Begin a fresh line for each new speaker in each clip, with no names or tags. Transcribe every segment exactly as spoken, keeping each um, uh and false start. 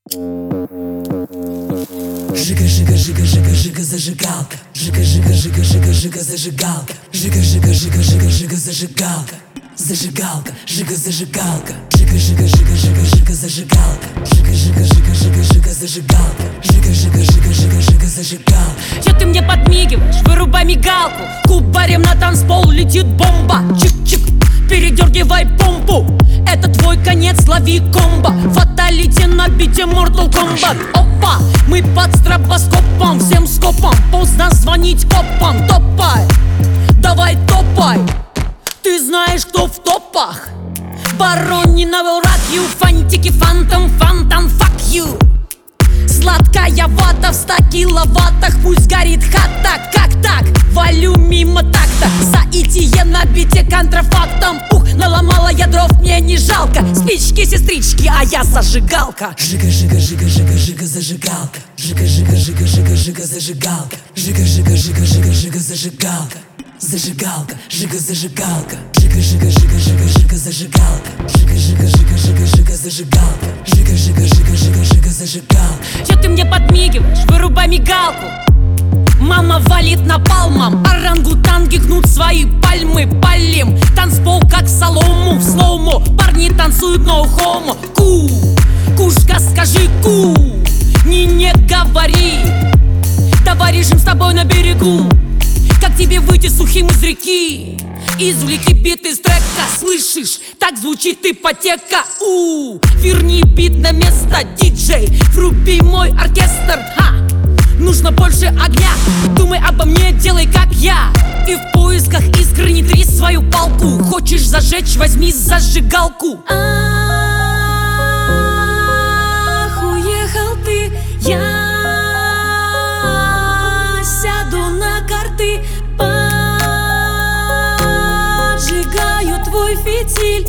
Жига, жига, жига, жига, жига, зажигалка. Жига, жига, жига, жига, жига, зажигалка. Жига, жига, жига, жига, жига, зажигалка. Зажигалка, жига, зажигалка. Жига, жига, жига, жига, жига, зажигалка. Жига, жига, жига, жига, жига, зажигалка. Жига, жига, жига, жига, жига, зажигалка.
Чё ты мне подмигиваешь? Вырубай мигалку. Кубарем на танцпол летит бомба. Чик-чик, передергивай помпу. Это твой конец, лови комбо. Фаталити на бите Mortal Kombat. Опа, мы под стробоскопом, всем скопом. Поздно звонить копам. Топай, давай топай. Ты знаешь, кто в топах? Боронина will rock you. Фантики, фантом, фантом, fuck you. Сладкая вата в ста киловаттах. Пусть горит хата, как так? Валю мимо такта. Соитие на бите контрафактом. Ух, наломала я дров, мне не жалко. Спички, сестрички, а я зажигалка.
Жига, жига, жига, жига, жига, зажигалка. Жига, жига, жига, жига, жига, зажигалка. Жига, жига, жига, жига, жига, зажигалка. Зажигалка, жига, зажигалка. Жига, жига, жига, жига, жига, зажигалка. Жига, жига, жига, жига, жига, зажигалка. Жига, жига, жига, жига, жига, зажигалка.
Чё ты мне подмигиваешь? Вырубай мигалку. Мама валит напалмом. Орангутанги гнут свои пальмы. Палим танцпол как солому. В слоумо парни танцуют no homo. Ку, кушка, скажи ку. Не, не говори. Давай решим с тобой на берегу. Как тебе выйти сухим из реки? Извлеки бит из трека, слышишь? Так звучит ипотека. У, верни бит на место, диджей. Вруби мой оркестр. Ха! Нужно больше огня. Думай обо мне, делай как я. Ты в поисках искры, не трись свою палку. Хочешь зажечь, возьми зажигалку.
Ах, уехал ты, я сяду на карты. Поджигаю твой фитиль.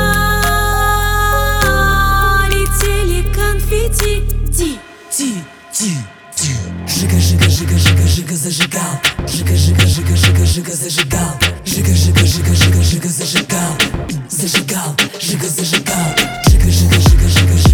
Полетели конфетти. Ти,
Ти, ти, ти. Жига, жига, жига, жига, жига, зажигалка. Жига, жига, жига, жига, жига, зажигалка. Жига, жига, жига, жига, жига, зажигалка. Зажигалка, жига, зажигалка. Жига, жига, жига, жига, жига.